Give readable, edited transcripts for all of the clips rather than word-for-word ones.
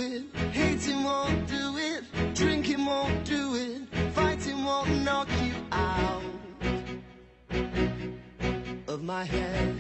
it, hating won't do it, drinking won't do it, fighting won't knock you out of my head.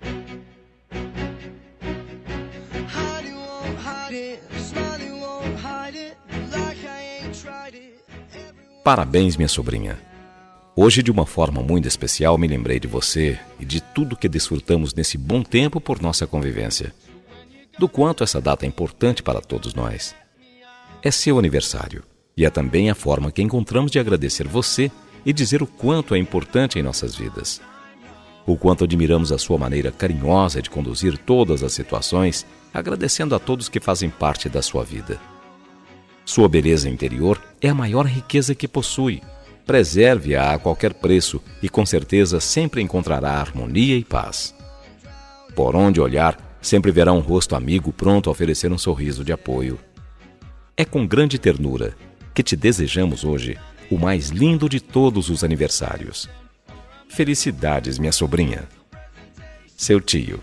Hiding won't hide it, smiling won't hide it, like I ain't tried it. Parabéns, minha sobrinha. Hoje, de uma forma muito especial, me lembrei de você e de tudo que desfrutamos nesse bom tempo por nossa convivência. Do quanto essa data é importante para todos nós. É seu aniversário e é também a forma que encontramos de agradecer você e dizer o quanto é importante em nossas vidas. O quanto admiramos a sua maneira carinhosa de conduzir todas as situações, agradecendo a todos que fazem parte da sua vida. Sua beleza interior é a maior riqueza que possui. Preserve-a a qualquer preço e com certeza sempre encontrará harmonia e paz. Por onde olhar, sempre verá um rosto amigo pronto a oferecer um sorriso de apoio. É com grande ternura que te desejamos hoje o mais lindo de todos os aniversários. Felicidades, minha sobrinha. Seu tio.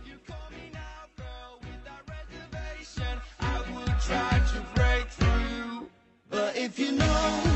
If you know